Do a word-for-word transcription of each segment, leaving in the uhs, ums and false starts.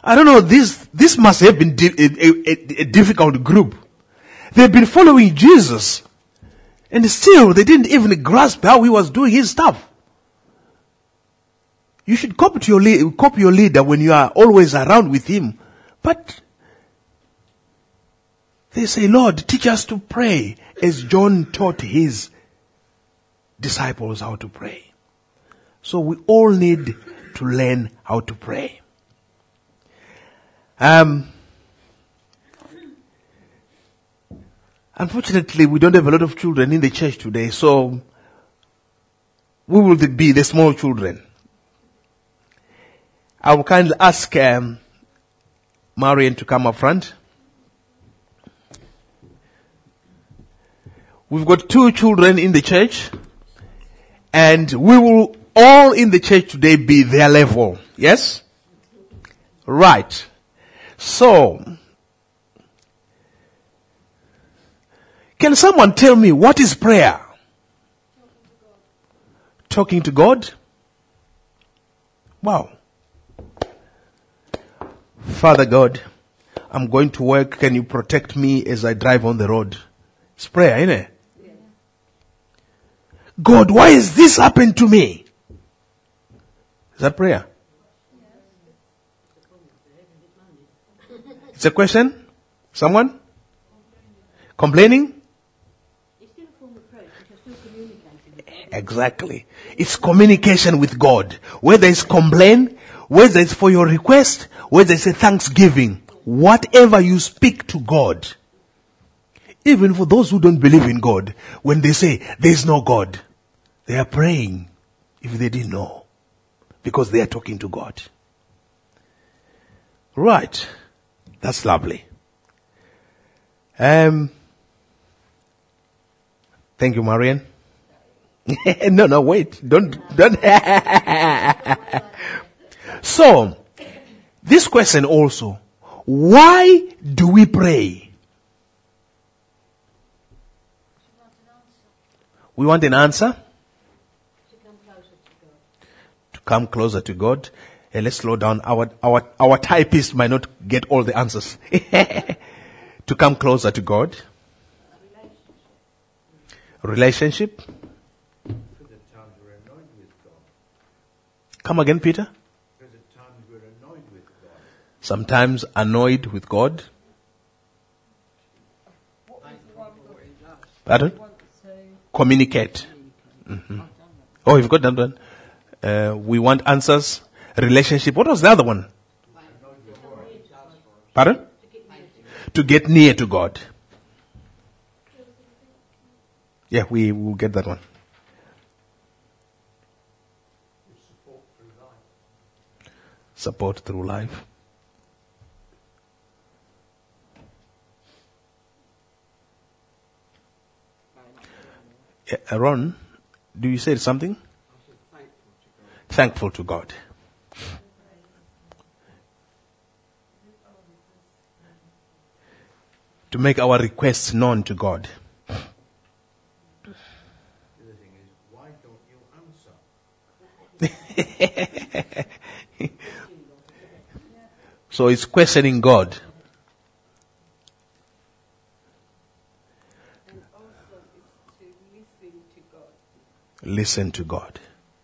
I don't know, this, this must have been di- a, a, a difficult group. They've been following Jesus. And still, they didn't even grasp how he was doing his stuff. You should copy, to your, lead, copy your leader when you are always around with him. But they say, Lord, teach us to pray as John taught his disciples how to pray. So we all need to learn how to pray. Um, unfortunately, we don't have a lot of children in the church today, so we will be the small children. I will kindly ask um, Marian to come up front. We've got two children in the church, and we will all in the church today be their level. Yes? Right. So, can someone tell me what is prayer? Talking to God? Wow. Father God, I'm going to work. Can you protect me as I drive on the road? It's prayer, isn't it? Yeah. God, why has this happened to me? Is that prayer? It's a question? Someone? Complaining? It's still a form of prayer, because you're still communicating with God. Exactly. It's communication with God. Whether it's complain, whether it's for your request, whether it's a thanksgiving, whatever you speak to God. Even for those who don't believe in God, when they say there is no God, they are praying if they didn't know, because they are talking to God. Right. That's lovely. Um, thank you, Marian. no, no, wait. Don't, don't. So, this question also, why do we pray? We want an answer? To come closer to God. To come closer to God. Hey, let's slow down. Our, our, our typist might not get all the answers. To come closer to God. Relationship. Come again, Peter. Sometimes annoyed with God. Pardon? Communicate. Mm-hmm. Oh, you've got that one. Uh, we want answers. Relationship. What was the other one? Pardon? To get near to God. Yeah, we will get that one. Support through life. Yeah, Aaron, do you say something? Thankful to God. To make our requests known to God. The other thing is, why don't you answer? So it's questioning God. And also it's to listen to God. Listen to God.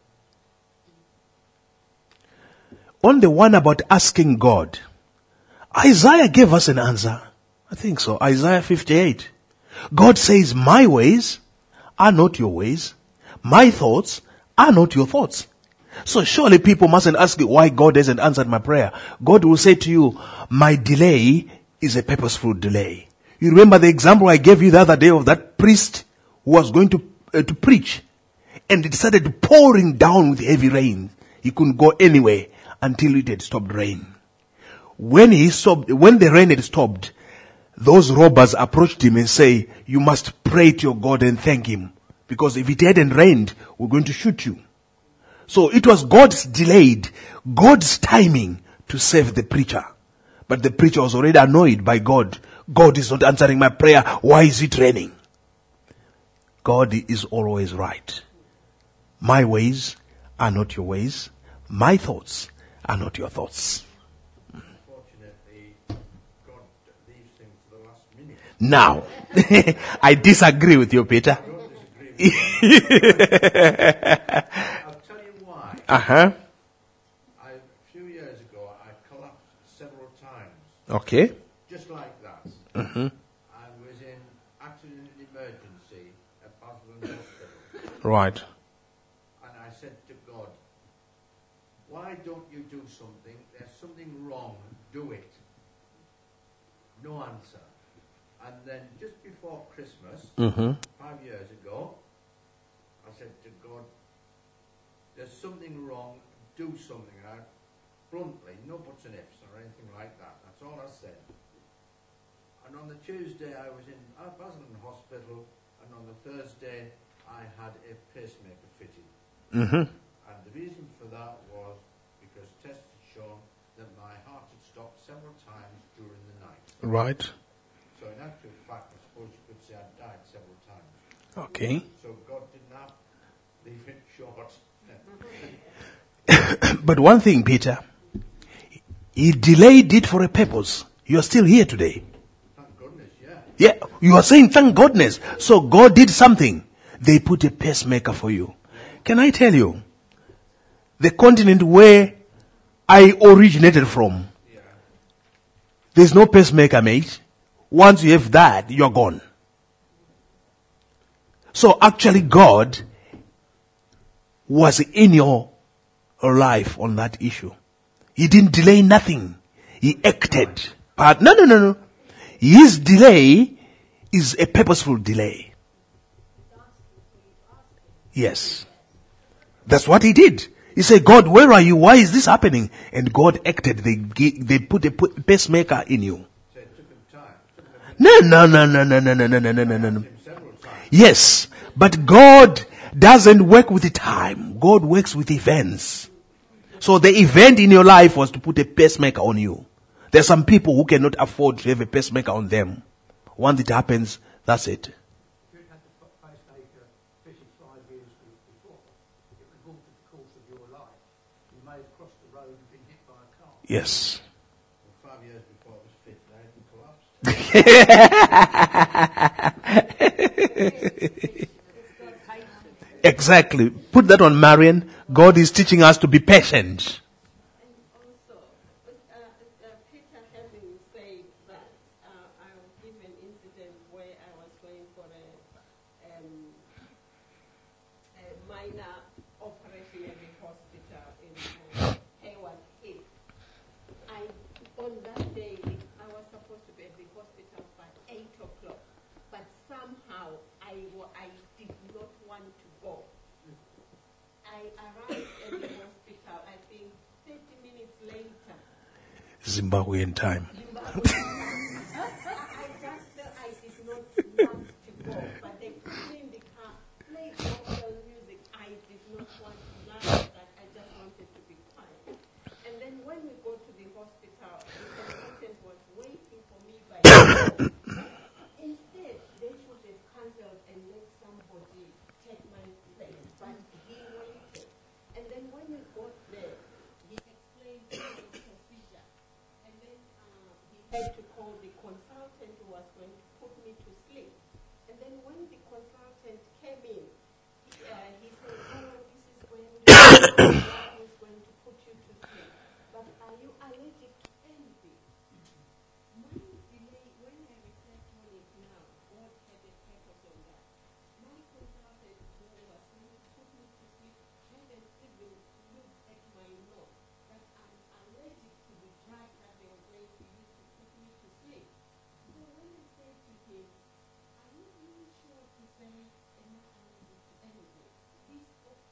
On the one about asking God, Isaiah gave us an answer. I think so. Isaiah fifty-eight. God says, my ways are not your ways. My thoughts are not your thoughts. So surely people mustn't ask you why God hasn't answered my prayer. God will say to you, my delay is a purposeful delay. You remember the example I gave you the other day of that priest who was going to uh, to preach, and it started pouring down with heavy rain. He couldn't go anywhere until it had stopped rain. When he stopped, when the rain had stopped, those robbers approached him and say, you must pray to your God and thank him, because if it hadn't rained, we're going to shoot you. So it was God's delayed, God's timing to save the preacher. But the preacher was already annoyed by God. God is not answering my prayer. Why is it raining? God is always right. My ways are not your ways. My thoughts are not your thoughts. For Now, I disagree with you, Peter. I don't disagree with you. I'll tell you why. Uh-huh. I, a few years ago, I collapsed several times, Okay. just like that. Mm-hmm. I was in accident emergency at Basildon Hospital, Right. and I said to God, why don't you do something? There's something wrong. Do it. No answer. And then just before Christmas, Mm-hmm. five years ago, I said to God, there's something wrong, do something. And I, bluntly, no buts and ifs or anything like that. That's all I said. And on the Tuesday, I was in uh, Basildon Hospital, and on the Thursday, I had a pacemaker fitted. Mm-hmm. And the reason for that was because tests had shown that my heart had stopped several times during the night. Right. So in actual fact, I suppose you could say I died several times. Okay. So God did not leave it short. But one thing, Peter, he delayed it for a purpose. You are still here today. Thank goodness, yeah. Yeah, you are saying thank goodness. So God did something. They put a pacemaker for you. Can I tell you, the continent where I originated from, Yeah. there's no pacemaker, mate. Once you have that, you're gone. So actually God was in your life on that issue. He didn't delay nothing. He acted. But no, no, no, no. His delay is a purposeful delay. Yes. That's what he did. He said, God, where are you? Why is this happening? And God acted. They ga- they put a pu- pacemaker in you. So it took him time. It took him a bit- No, no, no, no, no, no, no, no, no, no, no, no, no. him several times. Yes, but God doesn't work with the time. God works with events. So the event in your life was to put a pacemaker on you. There are some people who cannot afford to have a pacemaker on them. Once it happens, that's it. If you had the pacemaker fitted five years before, it would have altered the course of your life. You may have crossed the road and been hit by a car. Yes. Well, five years before it was fit, now it collapsed. Exactly. Put that on Marion. God is teaching us to be patient. And also, but, uh, uh, Peter having said that, uh, I will give an incident where I was going for a, um, a minor operation at the hospital in uh, Hayward Hill. I, on that day, I was supposed to be at the hospital by eight o'clock, but somehow I, wa- I did not want to go. I arrived at the hospital, I think, thirty minutes later. Zimbabwean time. Zimbabwe. I, I just felt I did not want to go, but they put me in the car, played gospel music. I did not want to laugh, that I just wanted to be quiet. And then when we go to the hospital, the consultant was waiting for me by the door. Instead, they should have cancelled and let somebody take my place, but he waited. And then when we got there, he explained to me the procedure. And then uh, he had to call the consultant who was going to put me to sleep. And then when the consultant came in, he, uh, he said, oh, this is going to is going to put you to sleep. But are you allergic to anything? My delay, when I reflect on it now, God had a purpose on that. My consultant who was going to put me to sleep hadn't even looked at my nose, that I'm allergic to the drug that they were going to use to put me to sleep. So when I said to him, are you really sure to say I'm not allergic to anything? This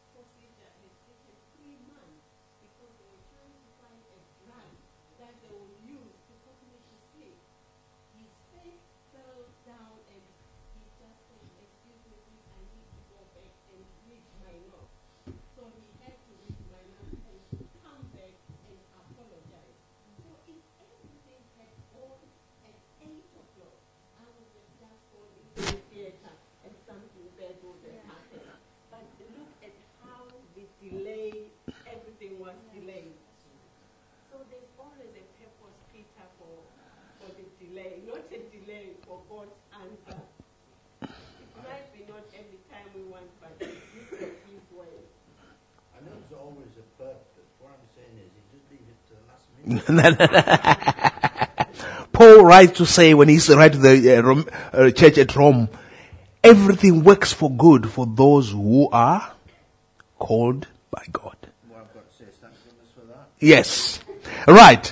answer. It might be not every time we want, but this is his way. I know there's always a purpose. What I'm saying is, he just leave it to the last minute. Paul writes to say, when he's writing to the uh, Rome, uh, church at Rome, everything works for good for those who are called by God. What I've got to say is thank goodness for that. Yes. Right.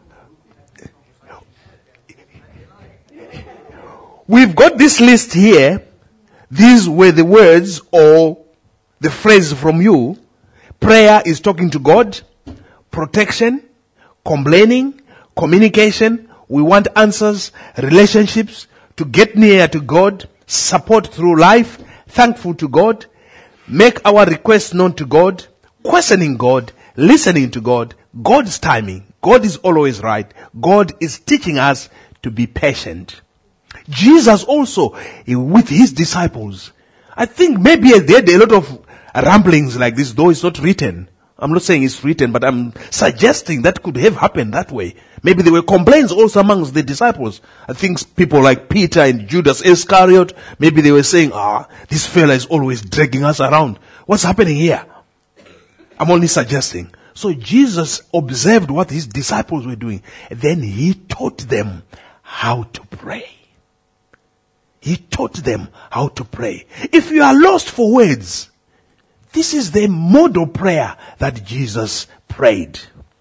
We've got this list here. These were the words or the phrase from you. Prayer is talking to God. Protection. Complaining. Communication. We want answers. Relationships. To get near to God. Support through life. Thankful to God. Make our requests known to God. Questioning God. Listening to God. God's timing. God is always right. God is teaching us to be patient. Jesus also, with his disciples, I think maybe they had a lot of ramblings like this, though it's not written. I'm not saying it's written, but I'm suggesting that could have happened that way. Maybe there were complaints also amongst the disciples. I think people like Peter and Judas Iscariot, maybe they were saying, ah, this fella is always dragging us around. What's happening here? I'm only suggesting. So Jesus observed what his disciples were doing. Then he taught them how to pray. He taught them how to pray. If you are lost for words, this is the model prayer that Jesus prayed.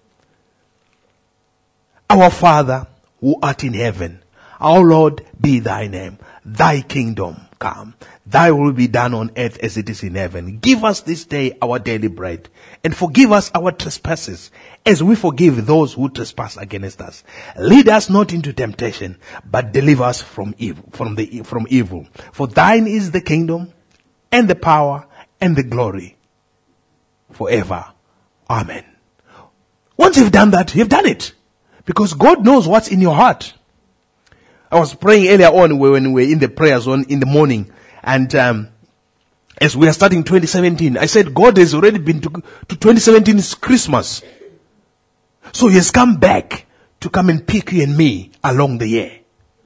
Our Father, who art in heaven, our Lord, be thy name. Thy kingdom come. Thy will be done on earth as it is in heaven. Give us this day our daily bread, and forgive us our trespasses, as we forgive those who trespass against us. Lead us not into temptation, but deliver us from evil, from the from evil. For thine is the kingdom, and the power, and the glory, forever. Amen. Once you've done that, you've done it, because God knows what's in your heart. I was praying earlier on when we were in the prayer zone in the morning, and um, as we are starting twenty seventeen, I said God has already been to, to twenty seventeen's Christmas. So he has come back to come and pick you and me along the year.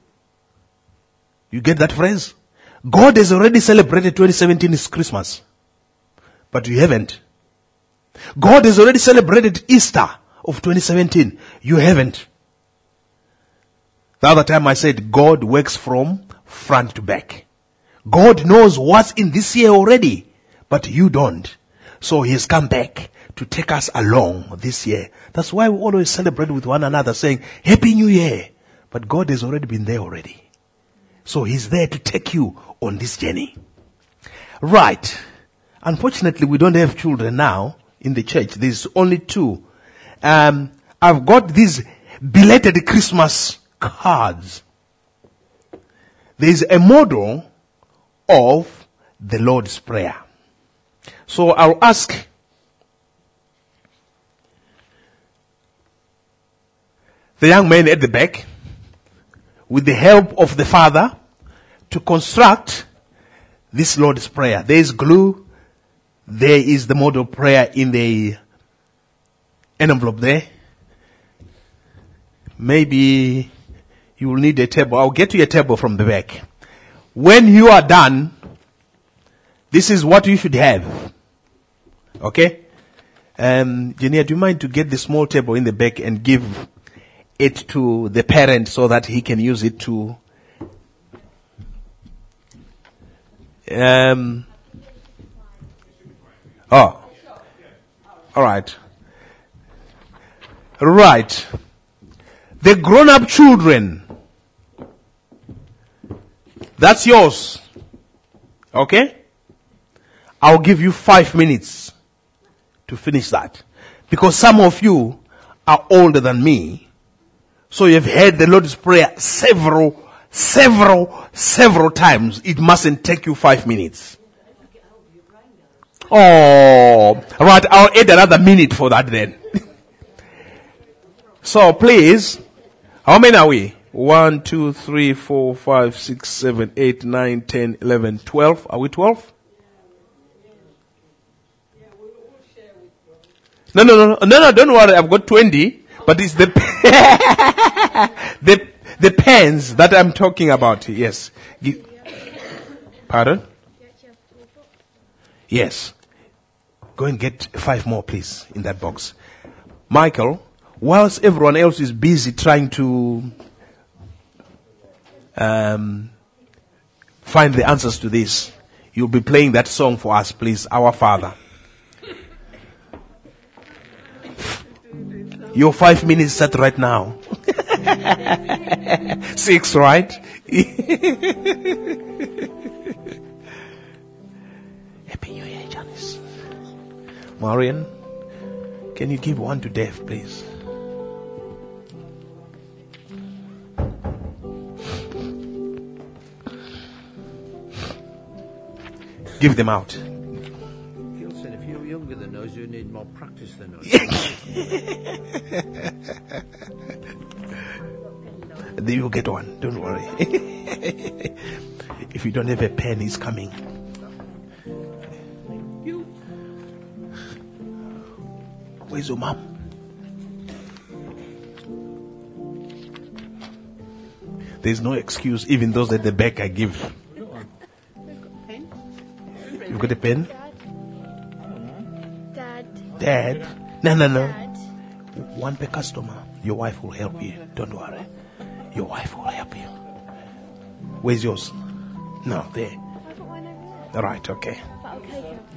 You get that phrase? God has already celebrated twenty seventeen's Christmas, but you haven't. God has already celebrated Easter of twenty seventeen. You haven't. The other time I said God works from front to back. God knows what's in this year already, but you don't. So he has come back to take us along this year. That's why we always celebrate with one another saying, Happy New Year. But God has already been there already. So he's there to take you on this journey. Right. Unfortunately, we don't have children now in the church. There's only two. Um, I've got these belated Christmas cards. There's a model of the Lord's Prayer. So I'll ask the young man at the back, with the help of the father, to construct this Lord's Prayer. There is glue. There is the model prayer in the envelope there. Maybe you will need a table. I'll get you a table from the back. When you are done, this is what you should have. Okay? Um, Jenia, do you mind to get the small table in the back and give it to the parent so that he can use it to um oh all right right the grown-up children, that's yours. Okay, I'll give you five minutes to finish that, because some of you are older than me. So you've heard the Lord's Prayer several, several, several times. It mustn't take you five minutes. Oh, right. I'll add another minute for that then. So please, how many are we? One, two, three, four, five, six, seven, eight, nine, ten, eleven, twelve. Are we twelve? No, no, no, no, no, no, don't worry. I've got twenty. But it's the, the, The pens that I'm talking about, yes. Gi- Pardon? Yes. Go and get five more, please, in that box. Michael, whilst everyone else is busy trying to um, find the answers to this, you'll be playing that song for us, please, Our Father. Your five minutes start right now. Six, right? Happy New Year, Janice. Marian, can you give one to Dave, please? Give them out. Gilson, if you're younger than us, you need more practice than us. You'll get one, don't worry. If you don't have a pen, it's coming. Where's your mom? There's no excuse, even those at the back I give. You got a pen? Dad. Dad? No, no, no. Dad. One per customer. Your wife will help you. Don't worry. Your wife will help you. Where's yours? No, there. I've got one over there. All right, okay. But I'll take it.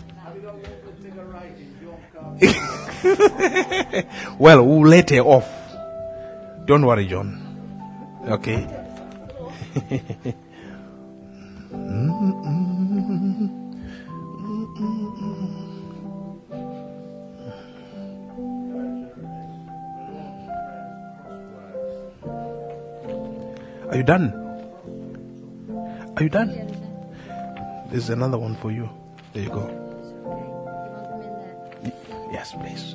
Well, we'll let her off. Don't worry, John. Okay. Are you done? Are you done? There's another one for you. There you go. Yes, please.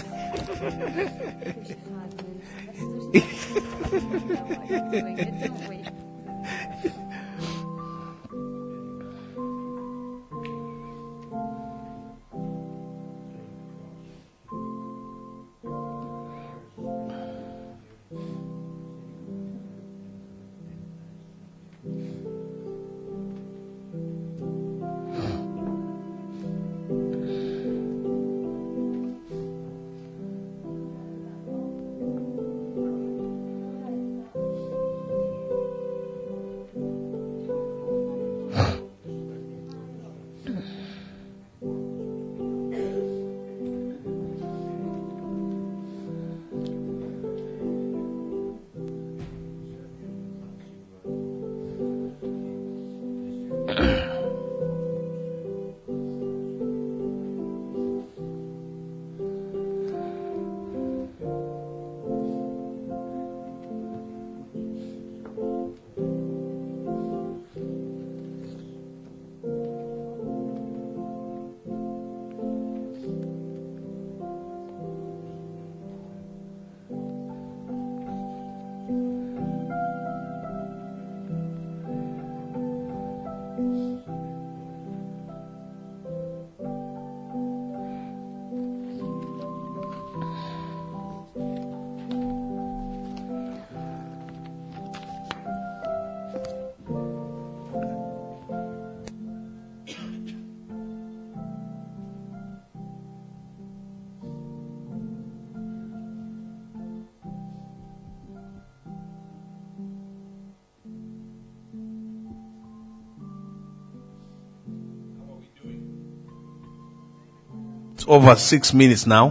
It's over six minutes now.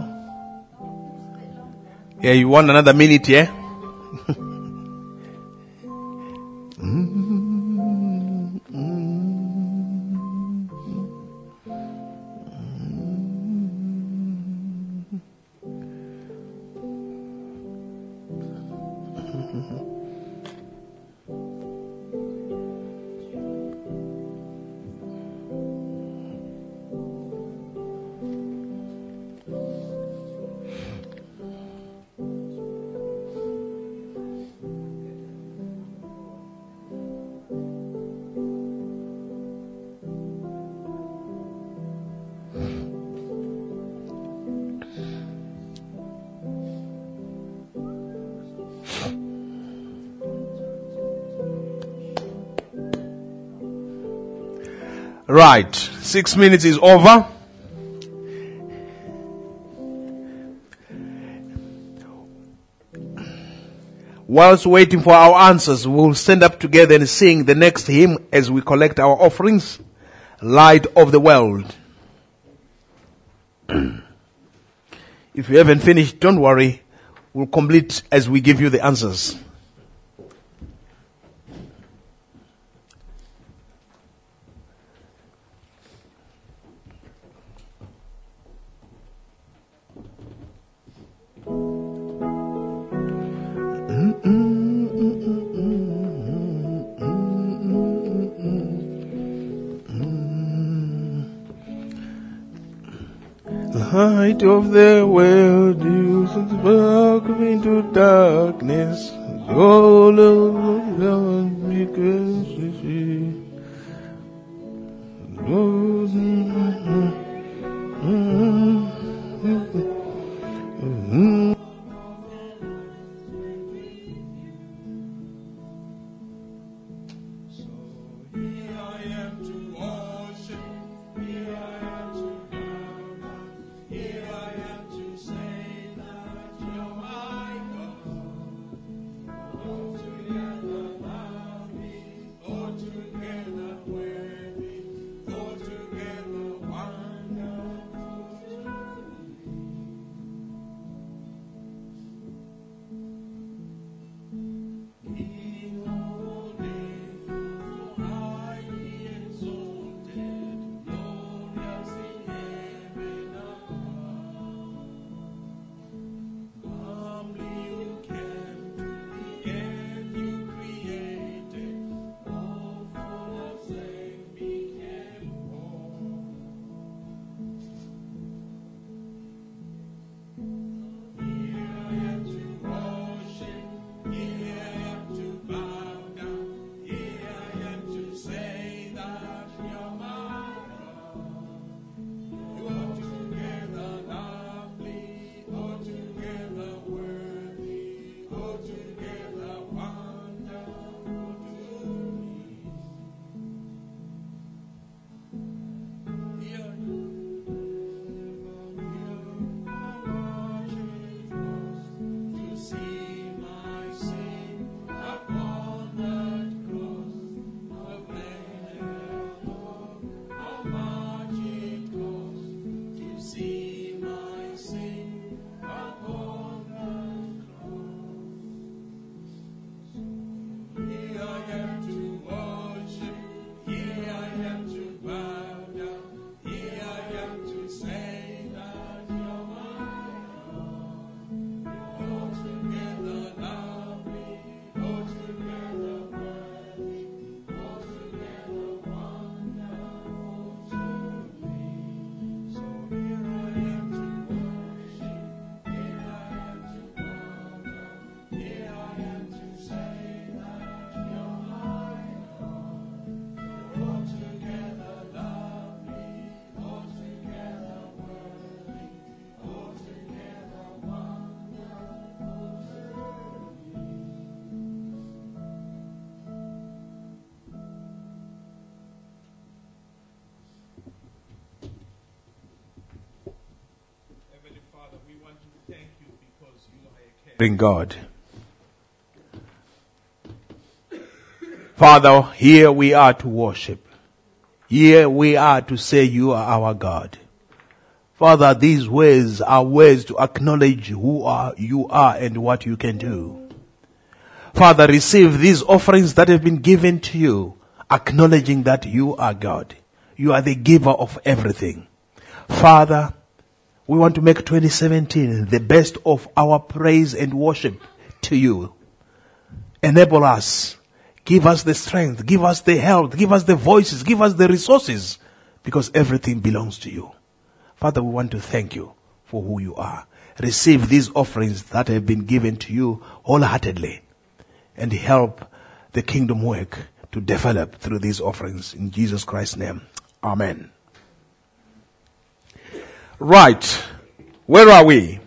Yeah, you want another minute, yeah? Right. Six minutes is over. Whilst waiting for our answers, we'll stand up together and sing the next hymn as we collect our offerings. Light of the world. If you haven't finished, don't worry. We'll complete as we give you the answers. Light of the world, you spark into darkness. All of the because you see. In God. Father, here we are to worship. Here we are to say you are our God. Father, these words are words to acknowledge who are you are and what you can do. Father, receive these offerings that have been given to you, acknowledging that you are God. You are the giver of everything. Father, we want to make twenty seventeen the best of our praise and worship to you. Enable us. Give us the strength. Give us the health. Give us the voices. Give us the resources. Because everything belongs to you. Father, we want to thank you for who you are. Receive these offerings that have been given to you wholeheartedly. And help the kingdom work to develop through these offerings. In Jesus Christ's name. Amen. Right. Where are we?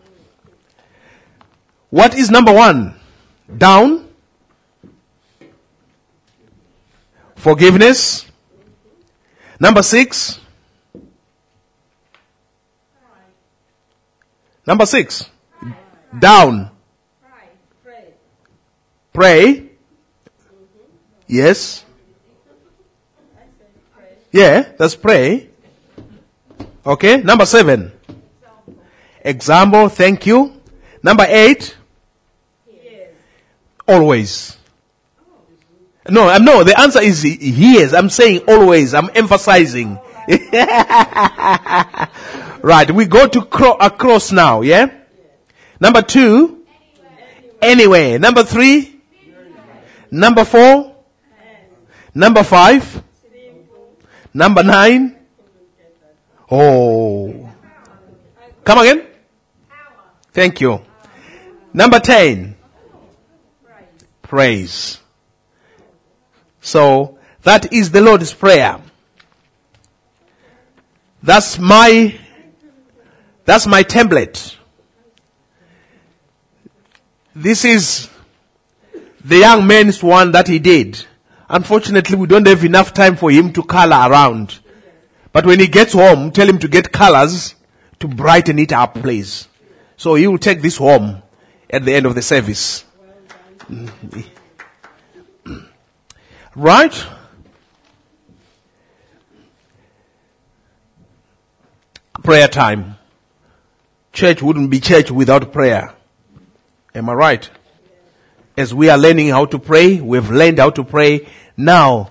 What is number one? Down. Forgiveness. Number six. Number six. Down. Pray. Pray. Yes. Yeah, that's pray. Okay. Number seven. Example. Thank you. Number eight. Always. No, I'm no, the answer is yes. I'm saying always. I'm emphasizing. Right. We go to cro- across now. Yeah. Number two. Anyway. Number three. Number four. Number five. Number nine. Oh. Come again. Thank you. Number ten. Praise. So that is the Lord's Prayer. That's my, that's my template. This is the young man's one that he did. Unfortunately, we don't have enough time for him to color around. But when he gets home, tell him to get colors to brighten it up, please. So he will take this home at the end of the service. Right? Prayer time. Church wouldn't be church without prayer. Am I right? As we are learning how to pray, we've learned how to pray. Now,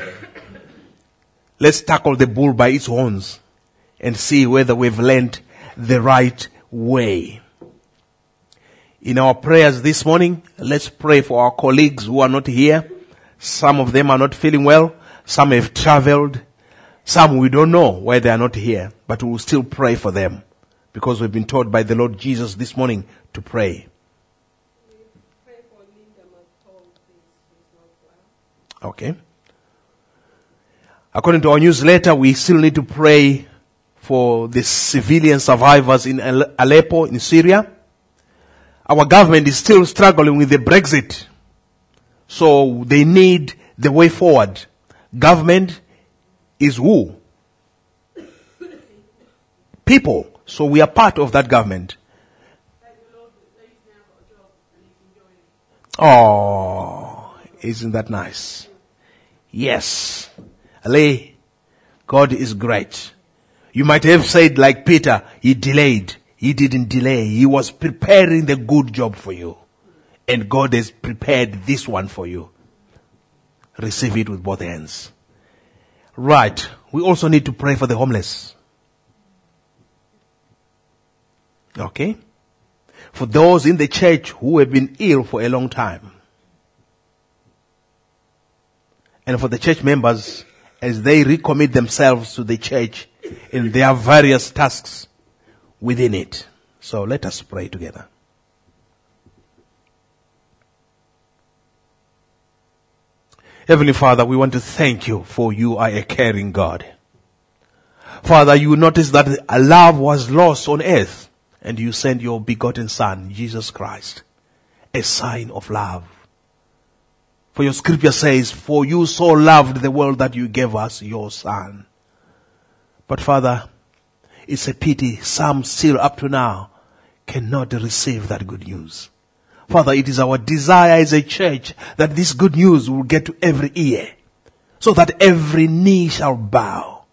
let's tackle the bull by its horns and see whether we've learned the right way. In our prayers this morning, let's pray for our colleagues who are not here. Some of them are not feeling well. Some have traveled. Some we don't know why they are not here. But we will still pray for them. Because we've been taught by the Lord Jesus this morning to pray. Pray for Linda McCall, please. She's not well. Okay. According to our newsletter, we still need to pray for the civilian survivors in Aleppo, in Syria. Our government is still struggling with the Brexit. So they need the way forward. Government is who? People. So we are part of that government. Oh, isn't that nice? Yes. Ale, God is great. You might have said like Peter, he delayed. He didn't delay. He was preparing the good job for you. And God has prepared this one for you. Receive it with both hands. Right. We also need to pray for the homeless. Okay? For those in the church who have been ill for a long time. And for the church members as they recommit themselves to the church in their various tasks within it. So let us pray together. Heavenly Father, we want to thank you for you are a caring God. Father, you notice that a love was lost on earth and you sent your begotten Son, Jesus Christ, a sign of love. For your scripture says, for you so loved the world that you gave us your Son. But Father, it's a pity some still up to now cannot receive that good news. Father, it is our desire as a church that this good news will get to every ear, so that every knee shall bow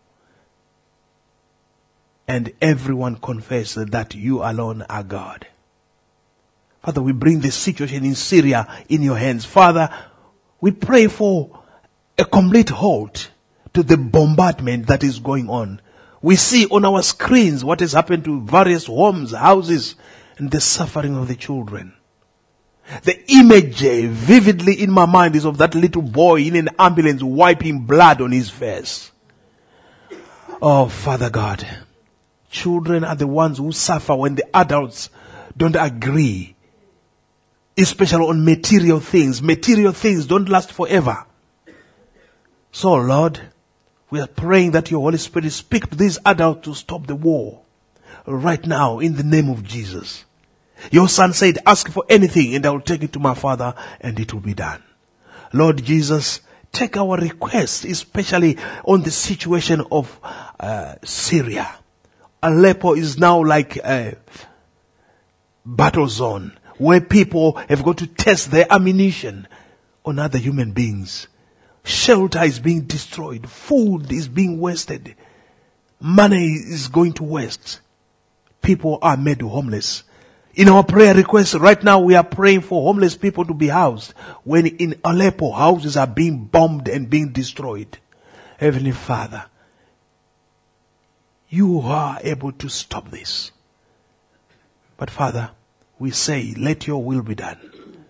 and everyone confess that you alone are God. Father, we bring the situation in Syria in your hands. Father, we pray for a complete halt to the bombardment that is going on. We see on our screens what has happened to various homes, houses, and the suffering of the children. The image vividly in my mind is of that little boy in an ambulance wiping blood on his face. Oh, Father God, children are the ones who suffer when the adults don't agree, especially on material things. Material things don't last forever. So, Lord, we are praying that your Holy Spirit speak to these adults to stop the war right now in the name of Jesus. Your Son said, ask for anything and I will take it to my Father and it will be done. Lord Jesus, take our requests, especially on the situation of uh, Syria. Aleppo is now like a battle zone where people have got to test their ammunition on other human beings. Shelter is being destroyed. Food is being wasted. Money is going to waste. People are made homeless. In our prayer request right now, we are praying for homeless people to be housed. When in Aleppo, houses are being bombed and being destroyed. Heavenly Father, you are able to stop this. But Father, we say, let your will be done.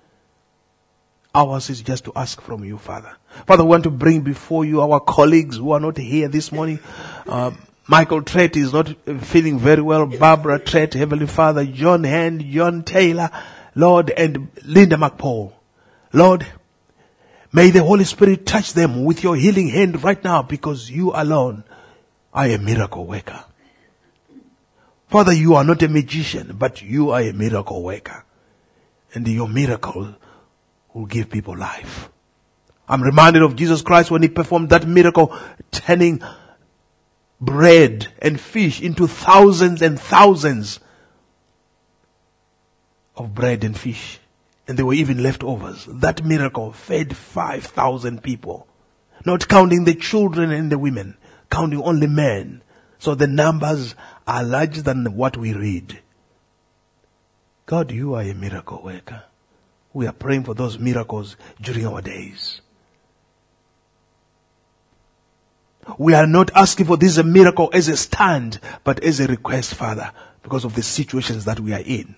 Ours is just to ask from you, Father. Father, we want to bring before you our colleagues who are not here this morning. Um, Michael Trett is not feeling very well. Barbara Trett, Heavenly Father, John Hand, John Taylor, Lord, and Linda McPaul. Lord, may the Holy Spirit touch them with your healing hand right now, because you alone are a miracle worker. Father, you are not a magician, but you are a miracle worker. And your miracle will give people life. I'm reminded of Jesus Christ when he performed that miracle, turning bread and fish into thousands and thousands of bread and fish. And there were even leftovers. That miracle fed five thousand people. Not counting the children and the women, counting only men. So the numbers are larger than what we read. God, you are a miracle worker. We are praying for those miracles during our days. We are not asking for this miracle as a stand, but as a request, Father, because of the situations that we are in.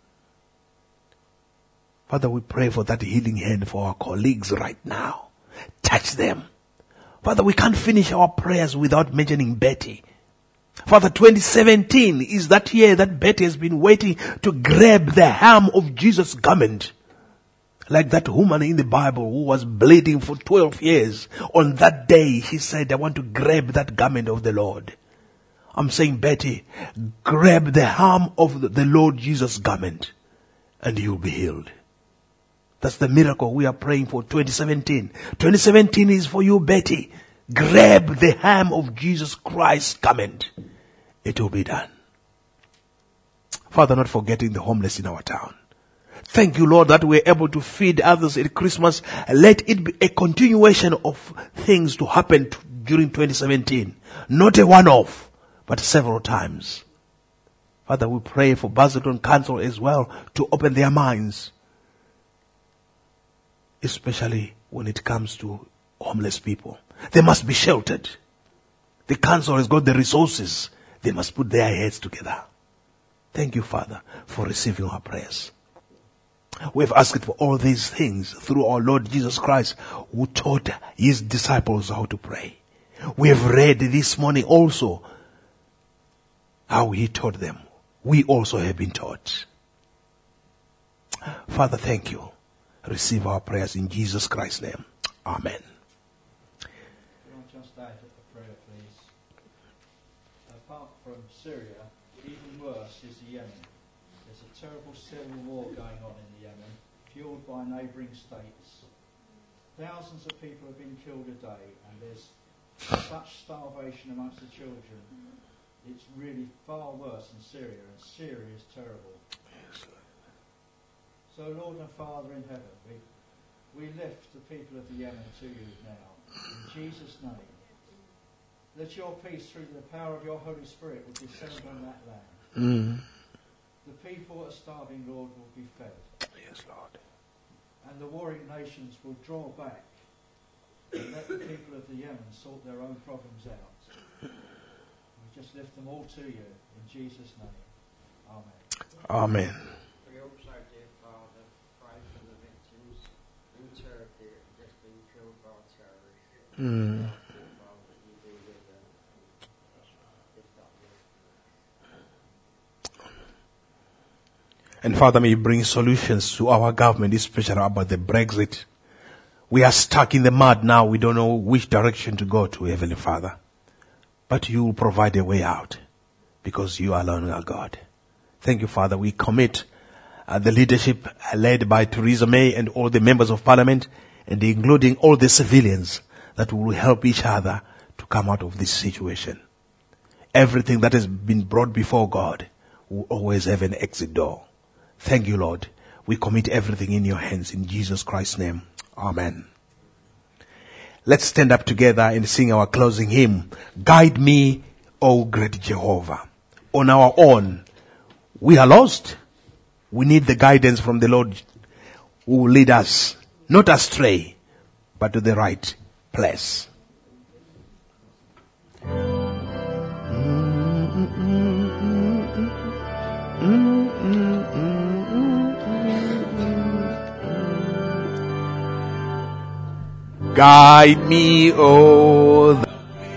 Father, we pray for that healing hand for our colleagues right now. Touch them. Father, we can't finish our prayers without mentioning Betty. Father, twenty seventeen is that year that Betty has been waiting to grab the hem of Jesus' garment. Like that woman in the Bible who was bleeding for twelve years. On that day, she said, I want to grab that garment of the Lord. I'm saying, Betty, grab the hem of the Lord Jesus' garment and you'll be healed. That's the miracle we are praying for twenty seventeen. twenty seventeen is for you, Betty. Grab the hem of Jesus Christ's garment. It will be done. Father, not forgetting the homeless in our town. Thank you, Lord, that we're able to feed others at Christmas. Let it be a continuation of things to happen to, during twenty seventeen. Not a one-off, but several times. Father, we pray for Basildon Council as well to open their minds. Especially when it comes to homeless people. They must be sheltered. The council has got the resources. They must put their heads together. Thank you, Father, for receiving our prayers. We have asked for all these things through our Lord Jesus Christ, who taught his disciples how to pray. We have read this morning also how he taught them. We also have been taught. Father, thank you. Receive our prayers in Jesus Christ's name. Amen. Can I just add a prayer, please? Apart from Syria, even worse is the Yemen. There's a terrible civil war going on in the Yemen, fueled by neighbouring states. Thousands of people have been killed a day, and there's such starvation amongst the children. It's really far worse than Syria, and Syria is terrible. So, Lord and Father in heaven, we, we lift the people of the Yemen to you now, in Jesus' name. Let your peace through the power of your Holy Spirit will descend on that land. Mm. The people that are starving, Lord, will be fed. Yes, Lord. And the warring nations will draw back and let the people of the Yemen sort their own problems out. We just lift them all to you, in Jesus' name. Amen. Amen. We also, dear Father, pray for the victims in Turkey just been killed by terrorists. Mm. Father, you be with them and lift up your And Father, may you bring solutions to our government, especially about the Brexit. We are stuck in the mud now. We don't know which direction to go to, Heavenly Father. But you will provide a way out because you alone are God. Thank you, Father. We commit uh, the leadership led by Theresa May and all the members of Parliament and including all the civilians that will help each other to come out of this situation. Everything that has been brought before God will always have an exit door. Thank you, Lord. We commit everything in your hands in Jesus Christ's name. Amen. Let's stand up together and sing our closing hymn, Guide Me, O Great Jehovah. On our own, we are lost. We need the guidance from the Lord who will lead us, not astray, but to the right place. Guide me, O the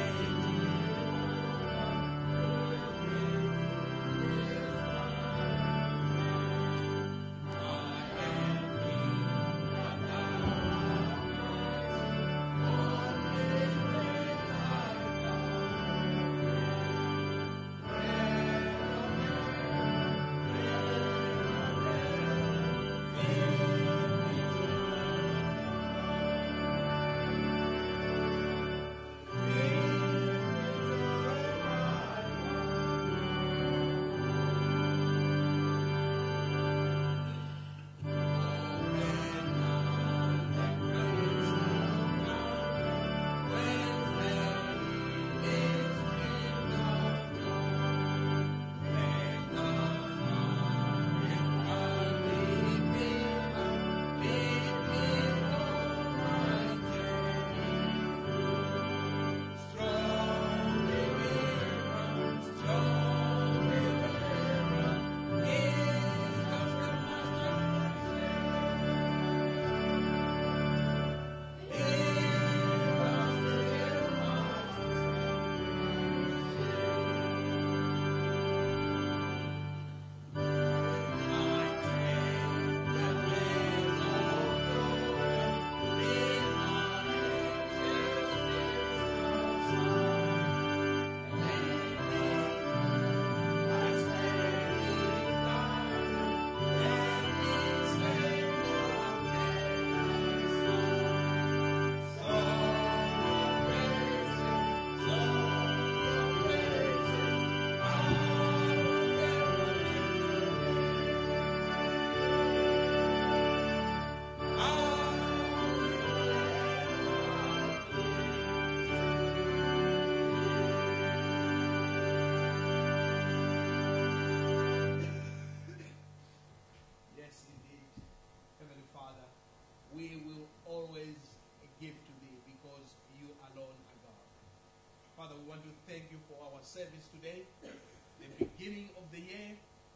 Father, we want to thank you for our service today, the beginning of the year.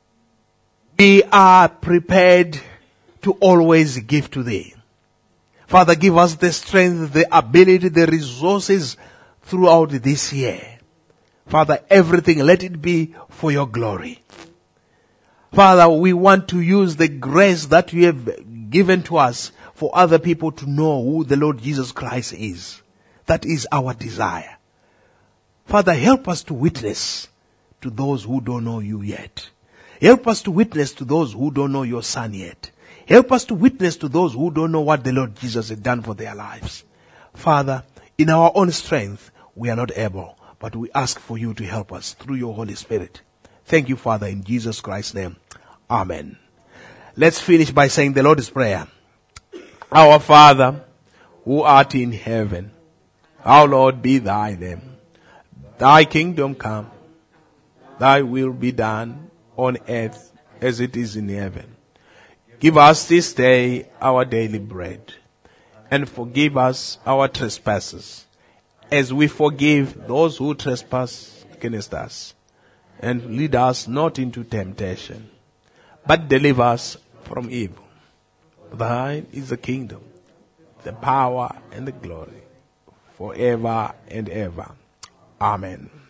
We are prepared to always give to thee. Father, give us the strength, the ability, the resources throughout this year. Father, everything, let it be for your glory. Father, we want to use the grace that you have given to us for other people to know who the Lord Jesus Christ is. That is our desire. Father, help us to witness to those who don't know you yet. Help us to witness to those who don't know your Son yet. Help us to witness to those who don't know what the Lord Jesus has done for their lives. Father, in our own strength, we are not able, but we ask for you to help us through your Holy Spirit. Thank you, Father, in Jesus Christ's name. Amen. Let's finish by saying the Lord's Prayer. Our Father, who art in heaven, hallowed be thy name. Thy kingdom come, thy will be done on earth as it is in heaven. Give us this day our daily bread, and forgive us our trespasses, as we forgive those who trespass against us. And lead us not into temptation, but deliver us from evil. Thine is the kingdom, the power, and the glory, forever and ever. Amen.